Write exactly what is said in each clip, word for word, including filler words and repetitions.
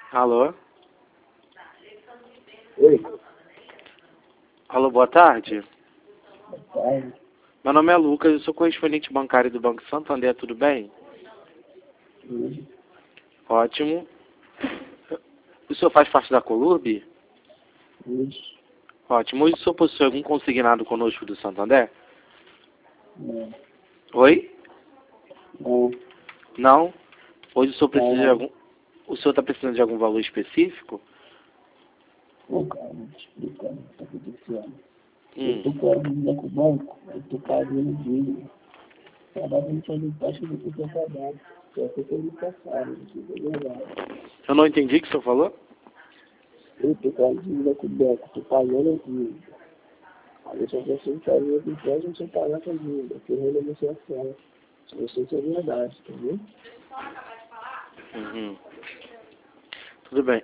Alô? Oi. Alô, boa tarde. Boa tarde. Meu nome é Lucas, eu sou correspondente bancário do Banco Santander, tudo bem? Oi. Ótimo. O senhor faz parte da Colurb? Oi. Ótimo. Hoje o senhor possui algum consignado conosco do Santander? Não. Oi? Não. Não? Hoje o senhor precisa de Não. algum... O senhor está precisando de algum valor específico? Pô, cara, vou te explicar o que tá acontecendo. Eu Hum. tô com a dívida com o banco, eu tô pagando dívida. Cada vez que eu taxa do que eu tô pagando. Só que eu tô me passando, isso é verdade. Eu não entendi o que o senhor falou? Eu tô com a dívida com o banco, tô pagando a dívida. Aí eu só consigo fazer o empréstimo sem pagar essa dívida, porque eu renegociação. Isso é verdade, entendeu? Uhum. Tudo bem.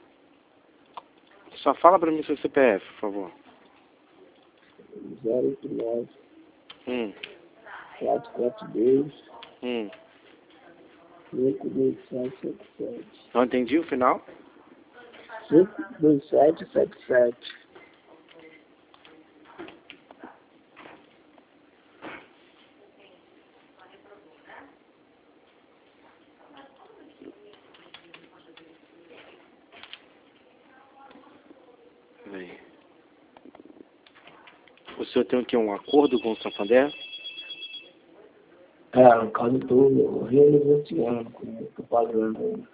Só fala pra mim seu C P F, por favor. zero oito nove, Hum. quatro quatro dois, Hum. cinco dois sete sete sete. Não entendi o final? cinco dois sete sete sete. Peraí. O senhor tem aqui um acordo com o Santander? Cara, no caso eu tô renegociando com o tô pagando ainda.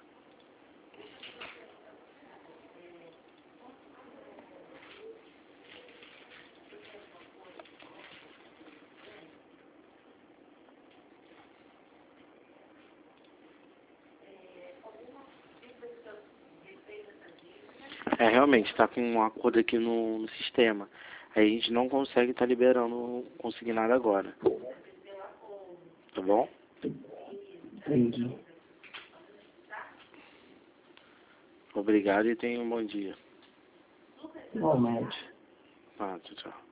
É, realmente, está com um acordo aqui no, no sistema. Aí a gente não consegue estar liberando consignado agora. Tá bom? Entendi. Obrigado e tenha um bom dia. Igualmente. Ah, tchau, tchau.